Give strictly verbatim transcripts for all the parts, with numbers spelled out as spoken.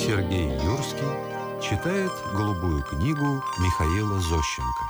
Сергей Юрский читает «Голубую книгу» Михаила Зощенко.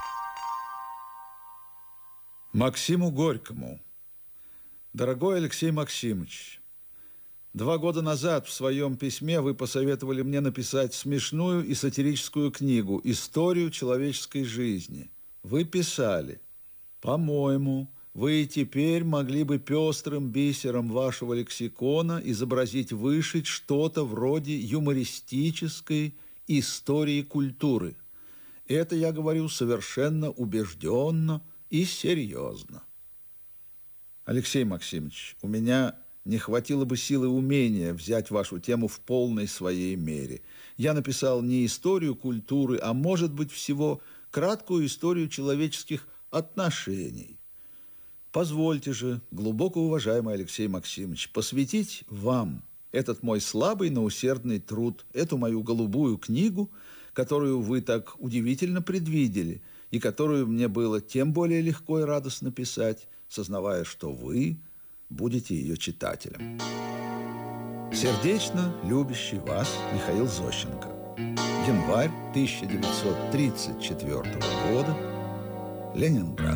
Максиму Горькому. Дорогой Алексей Максимович, два года назад в своем письме вы посоветовали мне написать смешную и сатирическую книгу «Историю человеческой жизни». Вы писали: «По-моему, вы и теперь могли бы пестрым бисером вашего лексикона изобразить, вышить что-то вроде юмористической истории культуры». Это я говорю совершенно убежденно и серьезно. Алексей Максимович, у меня не хватило бы силы и умения взять вашу тему в полной своей мере. Я написал не историю культуры, а, может быть, всего краткую историю человеческих отношений. Позвольте же, глубоко уважаемый Алексей Максимович, посвятить вам этот мой слабый, но усердный труд, эту мою голубую книгу, которую вы так удивительно предвидели и которую мне было тем более легко и радостно писать, сознавая, что вы будете ее читателем. Сердечно любящий вас Михаил Зощенко. Январь тысяча девятьсот тридцать четвёртого года. Ленинград.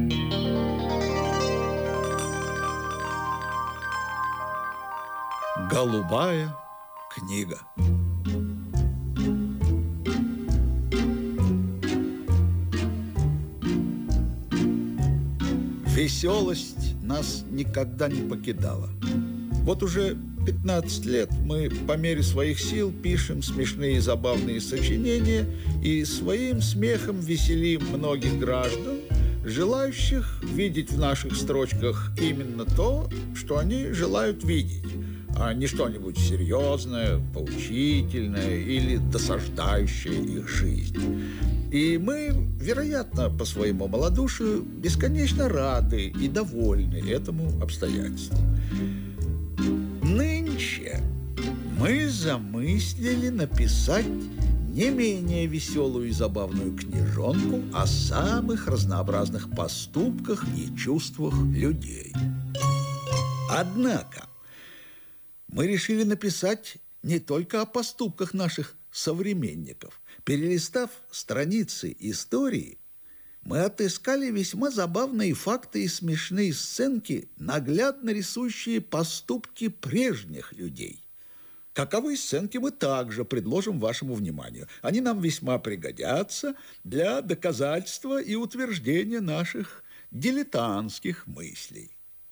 Голубая книга. Веселость нас никогда не покидала. Вот уже пятнадцать лет мы по мере своих сил пишем смешные и забавные сочинения и своим смехом веселим многих граждан, желающих видеть в наших строчках именно то, что они желают видеть, а не что-нибудь серьезное, поучительное или досаждающее их жизнь. И мы, вероятно, по своему малодушию, бесконечно рады и довольны этому обстоятельству. Нынче мы замыслили написать не менее веселую и забавную книжонку о самых разнообразных поступках и чувствах людей. Однако мы решили написать не только о поступках наших современников. Перелистав страницы истории, мы отыскали весьма забавные факты и смешные сценки, наглядно рисующие поступки прежних людей. Каковые сценки мы также предложим вашему вниманию. Они нам весьма пригодятся для доказательства и утверждения наших дилетантских мыслей.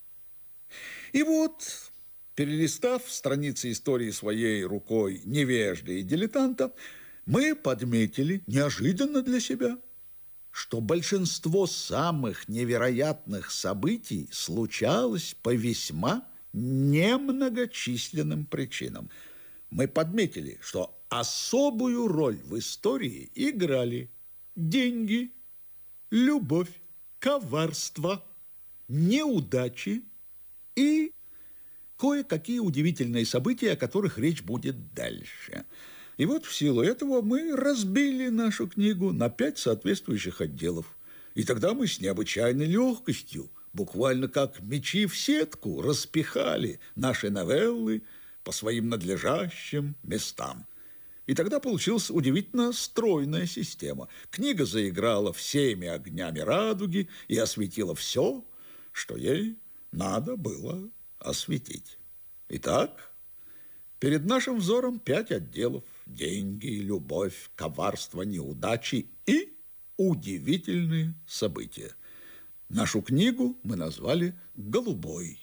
И вот, перелистав страницы истории своей рукой невежды и дилетанта, мы подметили неожиданно для себя, что большинство самых невероятных событий случалось по весьма немногочисленным причинам. Мы подметили, что особую роль в истории играли деньги, любовь, коварство, неудачи и кое-какие удивительные события, о которых речь будет дальше. И вот в силу этого мы разбили нашу книгу на пять соответствующих отделов. И тогда мы с необычайной легкостью, буквально как мячи в сетку, распихали наши новеллы по своим надлежащим местам. И тогда получилась удивительно стройная система. Книга заиграла всеми огнями радуги и осветила все, что ей надо было осветить. Итак, перед нашим взором пять отделов: деньги, любовь, коварство, неудачи и удивительные события. Нашу книгу мы назвали «Голубой».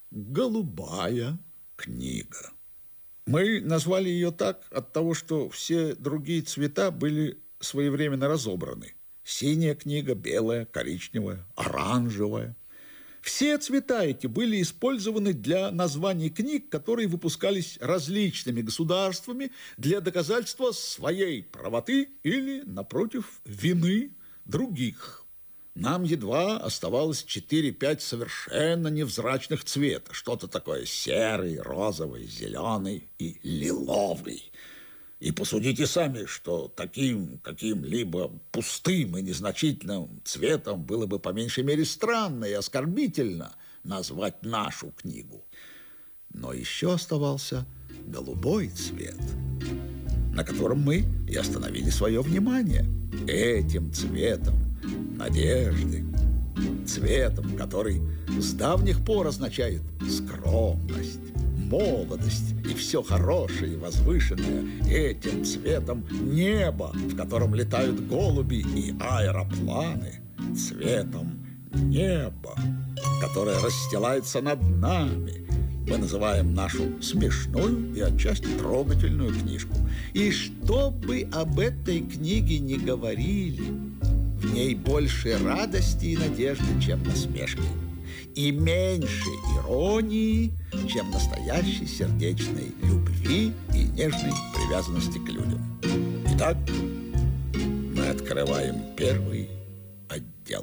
Голубая книга. Мы назвали ее так от того, что все другие цвета были своевременно разобраны. Синяя книга, белая, коричневая, оранжевая. Все цвета эти были использованы для названий книг, которые выпускались различными государствами для доказательства своей правоты или, напротив, вины других. Нам едва оставалось четыре-пять совершенно невзрачных цвета. Что-то такое серый, розовый, зеленый и лиловый. И посудите сами, что таким каким-либо пустым и незначительным цветом было бы по меньшей мере странно и оскорбительно назвать нашу книгу. Но еще оставался голубой цвет. на котором мы и остановили свое внимание. Этим цветом надежды, цветом, который с давних пор означает скромность, молодость и все хорошее и возвышенное, этим цветом небо, в котором летают голуби и аэропланы, цветом неба, которое расстилается над нами, мы называем нашу смешную и отчасти трогательную книжку. И что бы об этой книге ни говорили, в ней больше радости и надежды, чем насмешки, и меньше иронии, чем настоящей сердечной любви и нежной привязанности к людям. Итак, мы открываем первый отдел.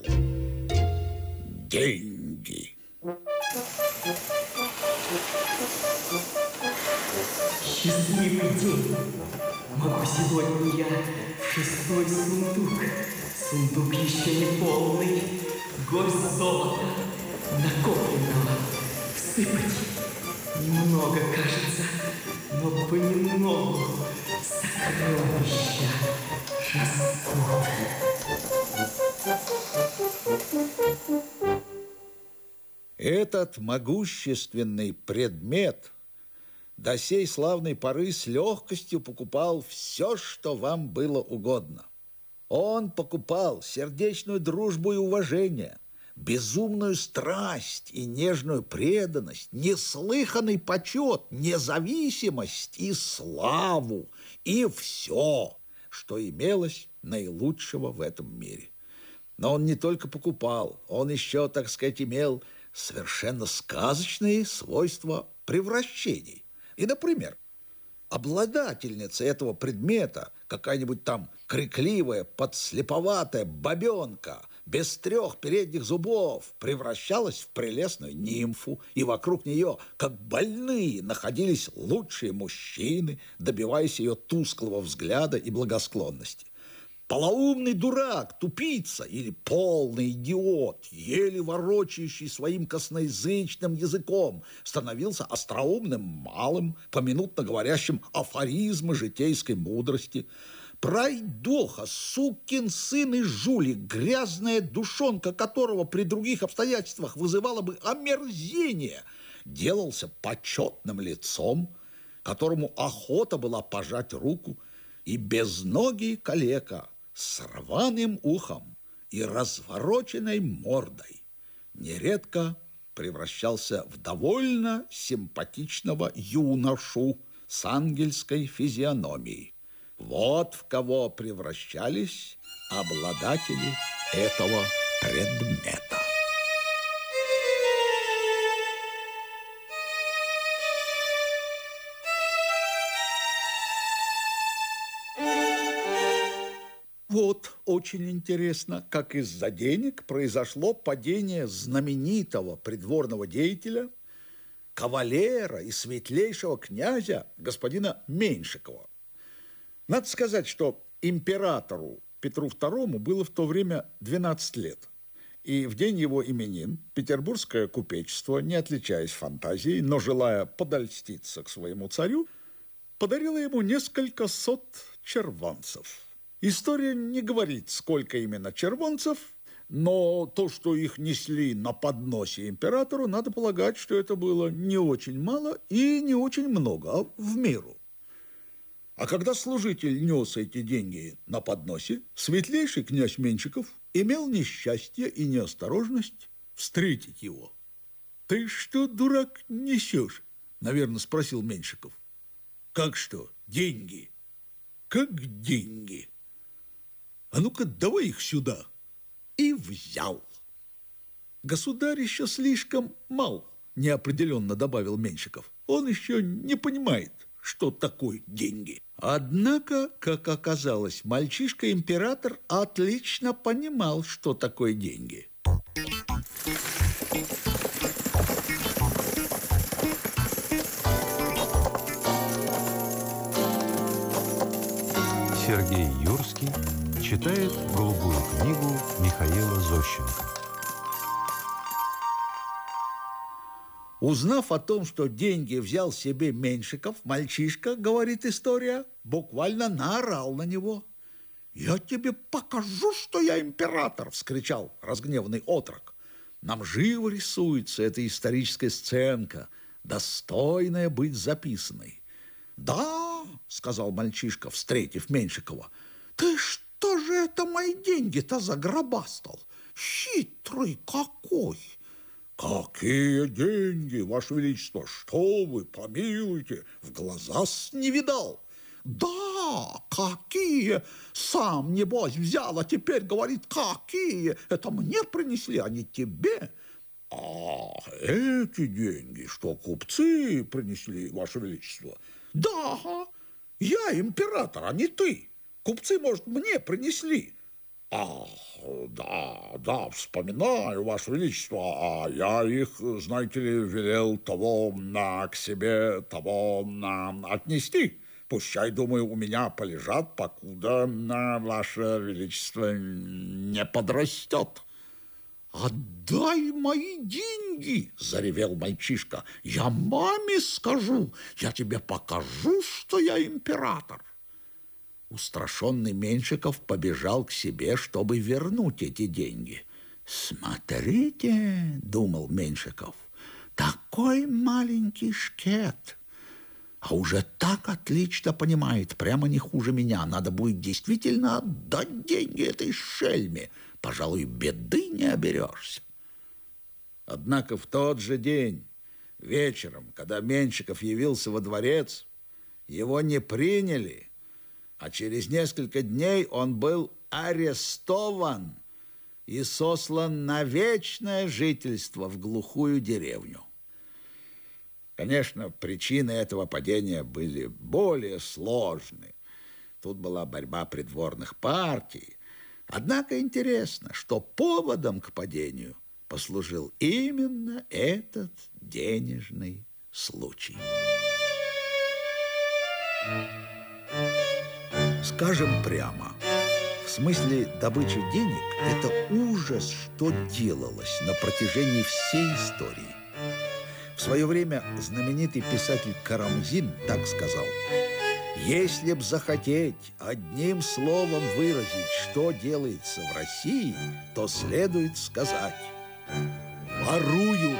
Деньги. Счастливый день. Могу сегодня я в шестой сундук. Сундук еще не полный. Горсть золота накопленного всыпать. Немного, кажется, но понемногу сокровища растут. Этот могущественный предмет до сей славной поры с легкостью покупал все, что вам было угодно. Он покупал сердечную дружбу и уважение, безумную страсть и нежную преданность, неслыханный почет, независимость и славу, и все, что имелось наилучшего в этом мире. Но он не только покупал, он еще, так сказать, имел совершенно сказочные свойства превращений. И, например, обладательница этого предмета, какая-нибудь там крикливая, подслеповатая бабенка без трех передних зубов, превращалась в прелестную нимфу, и вокруг нее, как больные, находились лучшие мужчины, добиваясь ее тусклого взгляда и благосклонности. Полоумный дурак, тупица или полный идиот, еле ворочающий своим косноязычным языком, становился остроумным малым, поминутно говорящим афоризмы житейской мудрости. Пройдоха, сукин сын и жулик, грязная душонка которого при других обстоятельствах вызывала бы омерзение, делался почетным лицом, которому охота была пожать руку, и безногий калека с рваным ухом и развороченной мордой нередко превращался в довольно симпатичного юношу с ангельской физиономией. Вот в кого превращались обладатели этого предмета. Вот очень интересно, как из-за денег произошло падение знаменитого придворного деятеля, кавалера и светлейшего князя господина Меньшикова. Надо сказать, что императору Петру второму было в то время двенадцать лет. И в день его именин петербургское купечество, не отличаясь фантазией, но желая подольститься к своему царю, подарило ему несколько сот червонцев. История не говорит, сколько именно червонцев, но то, что их несли на подносе императору, надо полагать, что это было не очень мало и не очень много, а в меру. А когда служитель нес эти деньги на подносе, светлейший князь Меньшиков имел несчастье и неосторожность встретить его. «Ты что, дурак, несешь?» – наверное, спросил Меньшиков. «Как что? Деньги?» «Как деньги?» «А ну-ка, давай их сюда!» И взял. «Государь еще слишком мал», – неопределенно добавил Меньшиков. «Он еще не понимает, что такое деньги». Однако, как оказалось, мальчишка-император отлично понимал, что такое деньги. Сергей Юрский читает «Голубую книгу» Михаила Зощенко. Узнав о том, что деньги взял себе Меньшиков, мальчишка, говорит история, буквально наорал на него. «Я тебе покажу, что я император!» – вскричал разгневанный отрок. Нам живо рисуется эта историческая сценка, достойная быть записанной. «Да, — сказал мальчишка, встретив Меньшикова, — ты что же это мои деньги-то загробастал? Хитрый какой!» «Какие деньги, Ваше Величество? Что вы, помилуйте, в глаза-с не видал!» «Да, какие! Сам, небось, взял, а теперь говорит, какие! Это мне принесли, а не тебе!» «А эти деньги, что купцы принесли, Ваше Величество?» «Да, я император, а не ты. Купцы, может, мне принесли». «Ах, да, да, вспоминаю, Ваше Величество, а я их, знаете ли, велел того на, к себе, того на, отнести. Пущай, думаю, у меня полежат, покуда на Ваше Величество не подрастет». «Отдай мои деньги!» – заревел мальчишка. «Я маме скажу, я тебе покажу, что я император». Устрашенный Меньшиков побежал к себе, чтобы вернуть эти деньги. «Смотрите, — думал Меньшиков, — такой маленький шкет, а уже так отлично понимает, прямо не хуже меня. Надо будет действительно отдать деньги этой шельме. Пожалуй, беды не оберешься». Однако в тот же день, вечером, когда Меньшиков явился во дворец, его не приняли, а через несколько дней он был арестован и сослан на вечное жительство в глухую деревню. Конечно, причины этого падения были более сложны. Тут была борьба придворных партий. Однако интересно, что поводом к падению послужил именно этот денежный случай. Скажем прямо, в смысле добычи денег это ужас, что делалось на протяжении всей истории. В свое время знаменитый писатель Карамзин так сказал: «Если б захотеть одним словом выразить, что делается в России, то следует сказать: воруют».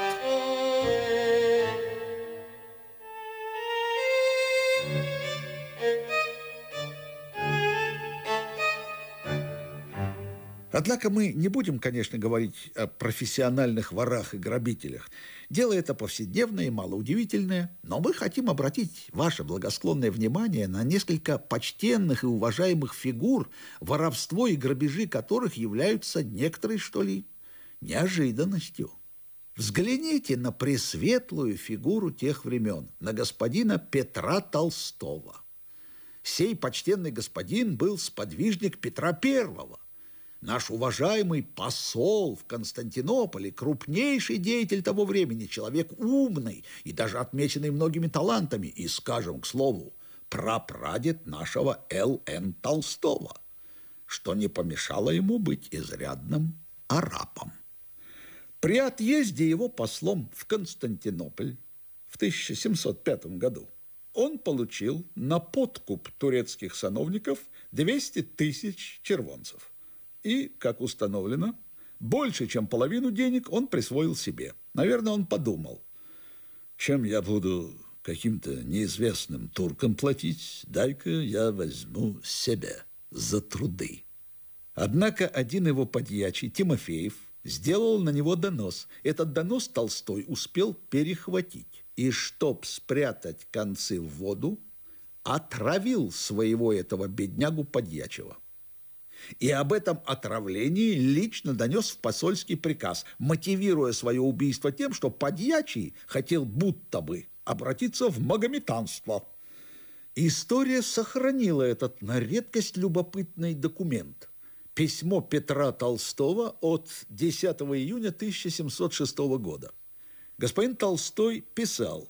Однако мы не будем, конечно, говорить о профессиональных ворах и грабителях. Дело это повседневное и малоудивительное, но мы хотим обратить ваше благосклонное внимание на несколько почтенных и уважаемых фигур, воровство и грабежи которых являются некоторой, что ли, неожиданностью. Взгляните на пресветлую фигуру тех времен, на господина Петра Толстого. Сей почтенный господин был сподвижник Петра Первого. Наш уважаемый посол в Константинополе, крупнейший деятель того времени, человек умный и даже отмеченный многими талантами, и, скажем, к слову, прапрадед нашего Л Н Толстого, что не помешало ему быть изрядным арапом. При отъезде его послом в Константинополь в тысяча семьсот пятом году он получил на подкуп турецких сановников двести тысяч червонцев. И, как установлено, больше, чем половину денег он присвоил себе. Наверное, он подумал: чем я буду каким-то неизвестным туркам платить, дай-ка я возьму себе за труды. Однако один его подьячий, Тимофеев, сделал на него донос. Этот донос Толстой успел перехватить. И, чтоб спрятать концы в воду, отравил своего этого беднягу подьячего. И об этом отравлении лично донес в посольский приказ, мотивируя свое убийство тем, что подьячий хотел будто бы обратиться в магометанство. История сохранила этот на редкость любопытный документ. Письмо Петра Толстого от десятого июня тысяча семьсот шестого года. Господин Толстой писал: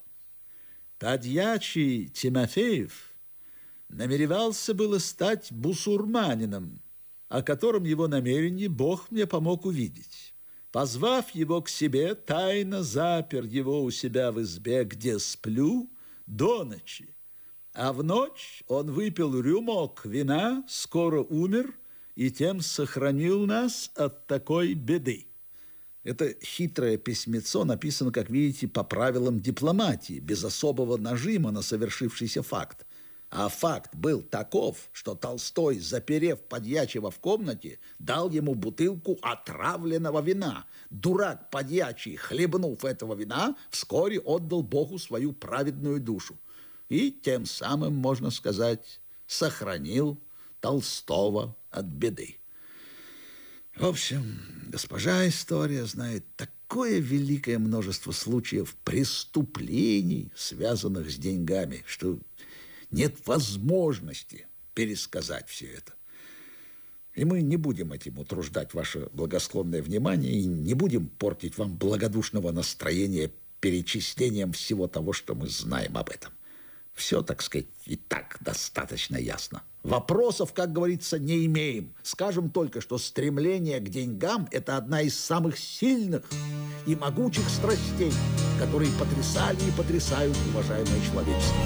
«Подьячий Тимофеев намеревался было стать бусурманином, о котором его намерении Бог мне помог увидеть. Позвав его к себе, тайно запер его у себя в избе, где сплю, до ночи. А в ночь он выпил рюмок вина, скоро умер, и тем сохранил нас от такой беды. Это хитрое письмецо написано, как видите, по правилам дипломатии, без особого нажима на совершившийся факт. А факт был таков, что Толстой, заперев подьячего в комнате, дал ему бутылку отравленного вина. Дурак подьячий, хлебнув этого вина, вскоре отдал Богу свою праведную душу. И тем самым, можно сказать, сохранил Толстого от беды. В общем, госпожа история знает такое великое множество случаев преступлений, связанных с деньгами, что нет возможности пересказать все это. И мы не будем этим утруждать ваше благосклонное внимание и не будем портить вам благодушного настроения перечислением всего того, что мы знаем об этом. Все, так сказать, и так достаточно ясно. Вопросов, как говорится, не имеем. Скажем только, что стремление к деньгам – это одна из самых сильных и могучих страстей, которые потрясали и потрясают уважаемое человечество.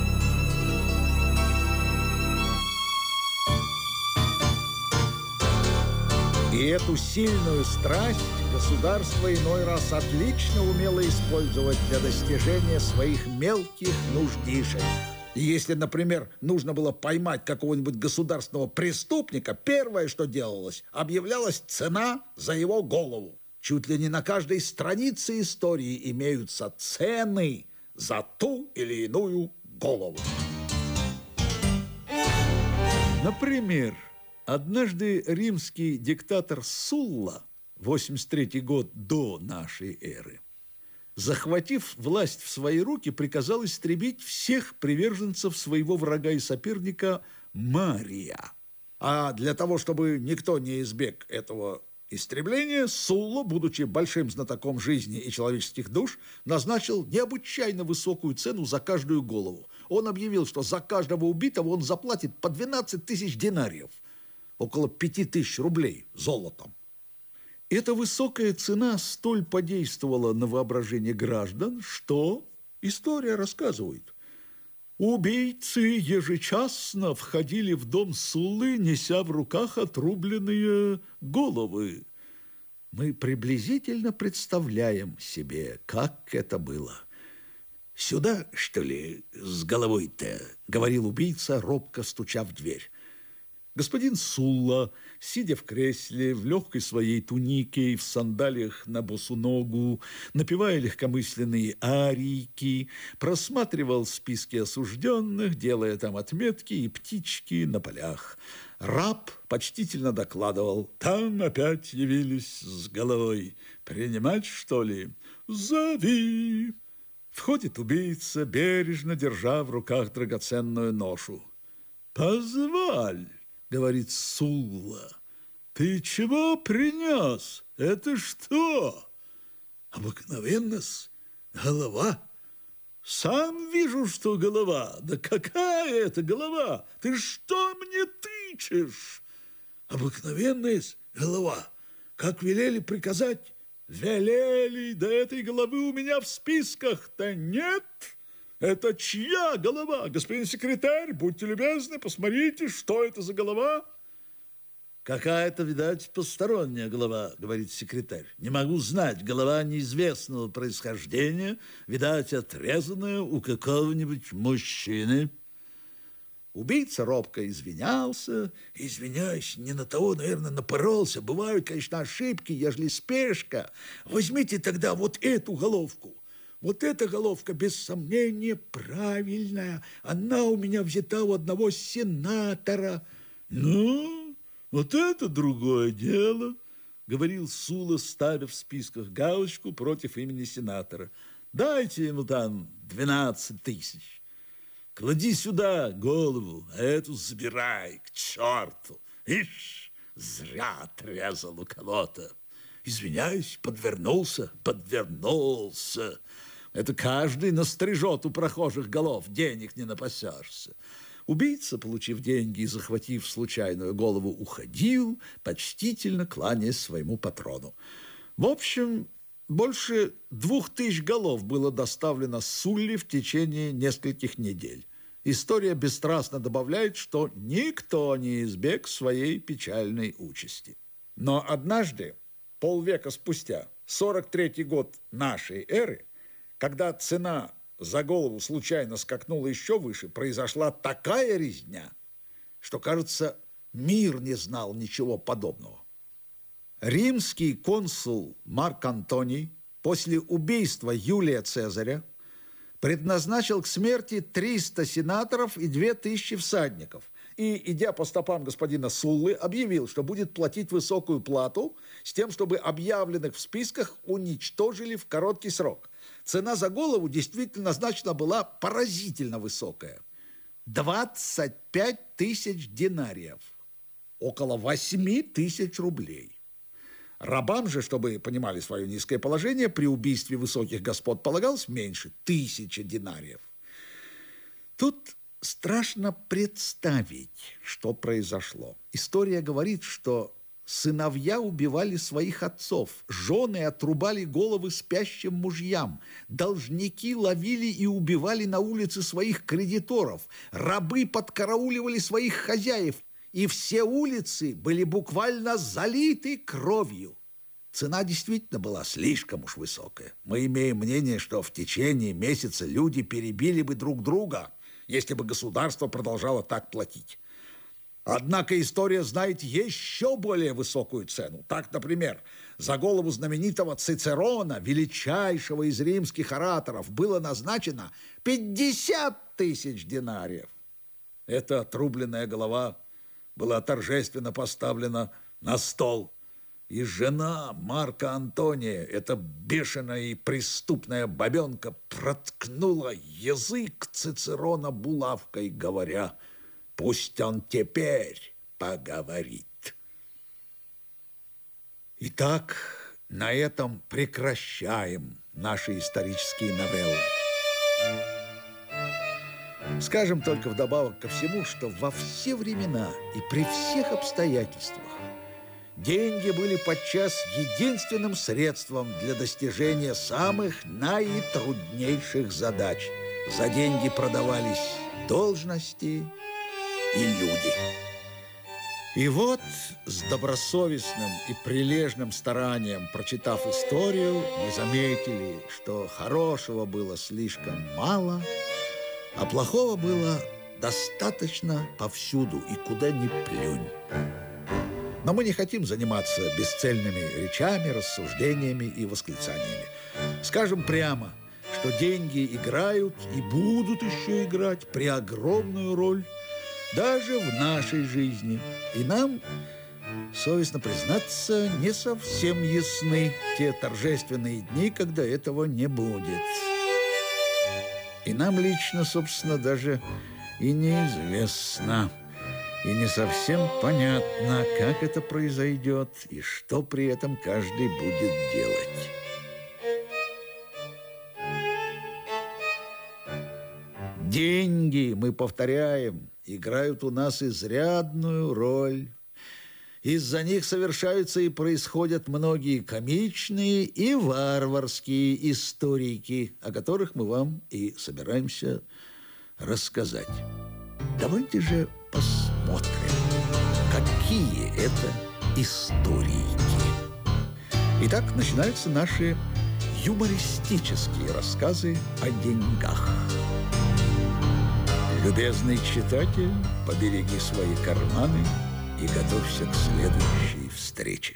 И эту сильную страсть государство иной раз отлично умело использовать для достижения своих мелких нуждишек. И если, например, нужно было поймать какого-нибудь государственного преступника, первое, что делалось, объявлялась цена за его голову. Чуть ли не на каждой странице истории имеются цены за ту или иную голову. Например, однажды римский диктатор Сулла, восемьдесят третий год до нашей эры, захватив власть в свои руки, приказал истребить всех приверженцев своего врага и соперника Мария. А для того, чтобы никто не избег этого истребления, Сулла, будучи большим знатоком жизни и человеческих душ, назначил необычайно высокую цену за каждую голову. Он объявил, что за каждого убитого он заплатит по двенадцать тысяч динариев, около пяти тысяч рублей золотом. Эта высокая цена столь подействовала на воображение граждан, что история рассказывает. Убийцы ежечасно входили в дом Суллы, неся в руках отрубленные головы. Мы приблизительно представляем себе, как это было. «Сюда, что ли, с головой-то?» — говорил убийца, робко стуча в дверь. Господин Сулла, сидя в кресле, в легкой своей тунике и в сандалиях на босу ногу, напевая легкомысленные арийки, просматривал списки осужденных, делая там отметки и птички на полях. Раб почтительно докладывал: «Там опять явились с головой. Принимать, что ли? Зови!» Входит убийца, бережно держа в руках драгоценную ношу. «Позволь!» — говорит Сулла. «Ты чего принес? Это что?» «Обыкновенно-с, голова». «Сам вижу, что голова. Да какая это голова? Ты что мне тычешь?» «Обыкновенная-с голова. Как велели приказать?» «Велели, да этой головы у меня в списках-то нет». «Это чья голова? Господин секретарь, будьте любезны, посмотрите, что это за голова?» «Какая-то, видать, посторонняя голова», — говорит секретарь. «Не могу знать, голова неизвестного происхождения, видать, отрезанная у какого-нибудь мужчины». Убийца робко извинялся. «Извиняюсь, не на того, наверное, напоролся. Бывают, конечно, ошибки, ежели спешка. Возьмите тогда вот эту головку». Вот эта головка, без сомнения, правильная. Она у меня взята у одного сенатора. Ну, вот это другое дело, говорил Сулла, ставя в списках галочку против имени сенатора. Дайте ему там двенадцать тысяч. Клади сюда голову, а эту забирай к черту. Ишь, зря отрезал у кого-то. Извиняюсь, подвернулся, подвернулся. Это каждый настрижет у прохожих голов, денег не напасешься. Убийца, получив деньги и захватив случайную голову, уходил, почтительно кланяясь своему патрону. В общем, больше двух тысяч голов было доставлено с Сулли в течение нескольких недель. История бесстрастно добавляет, что никто не избег своей печальной участи. Но однажды, полвека спустя, сорок третий год нашей эры, когда цена за голову случайно скакнула еще выше, произошла такая резня, что, кажется, мир не знал ничего подобного. Римский консул Марк Антоний после убийства Юлия Цезаря предназначил к смерти триста сенаторов и две тысячи всадников. И, идя по стопам господина Суллы, объявил, что будет платить высокую плату с тем, чтобы объявленных в списках уничтожили в короткий срок. Цена за голову действительно назначена была поразительно высокая. двадцать пять тысяч динариев. Около восемь тысяч рублей. Рабам же, чтобы понимали свое низкое положение, при убийстве высоких господ полагалось меньше тысячи динариев. Тут страшно представить, что произошло. История говорит, что сыновья убивали своих отцов, жены отрубали головы спящим мужьям, должники ловили и убивали на улице своих кредиторов, рабы подкарауливали своих хозяев, и все улицы были буквально залиты кровью. Цена действительно была слишком уж высокая. Мы имеем мнение, что в течение месяца люди перебили бы друг друга, если бы государство продолжало так платить. Однако история знает еще более высокую цену. Так, например, за голову знаменитого Цицерона, величайшего из римских ораторов, было назначено пятьдесят тысяч динариев. Эта отрубленная голова была торжественно поставлена на стол. И жена Марка Антония, эта бешеная и преступная бабенка, проткнула язык Цицерона булавкой, говоря: «Пусть он теперь поговорит». Итак, на этом прекращаем наши исторические новеллы. Скажем только вдобавок ко всему, что во все времена и при всех обстоятельствах деньги были подчас единственным средством для достижения самых наитруднейших задач. За деньги продавались должности и люди. И вот с добросовестным и прилежным старанием, прочитав историю, мы заметили, что хорошего было слишком мало, а плохого было достаточно повсюду и куда ни плюнь. Но мы не хотим заниматься бесцельными речами, рассуждениями и восклицаниями. Скажем прямо, что деньги играют и будут еще играть преогромную роль даже в нашей жизни. И нам, совестно признаться, не совсем ясны те торжественные дни, когда этого не будет. И нам лично, собственно, даже и неизвестно, и не совсем понятно, как это произойдет и что при этом каждый будет делать. Деньги, мы повторяем, играют у нас изрядную роль. Из-за них совершаются и происходят многие комичные и варварские историки, о которых мы вам и собираемся рассказать. Давайте же посмотрим, какие это историки. Итак, начинаются наши юмористические рассказы о деньгах. Любезный читатель, побереги свои карманы и готовься к следующей встрече.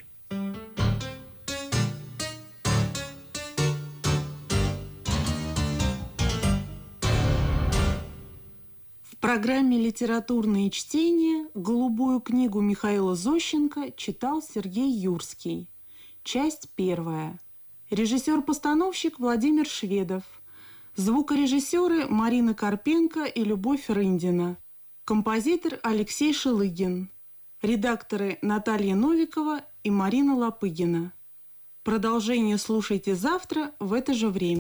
В программе «Литературные чтения» «Голубую книгу» Михаила Зощенко читал Сергей Юрский. Часть первая. Режиссер-постановщик Владимир Шведов. Звукорежиссеры Марина Карпенко и Любовь Рындина. Композитор Алексей Шелыгин. Редакторы Наталья Новикова и Марина Лопыгина. Продолжение слушайте завтра в это же время.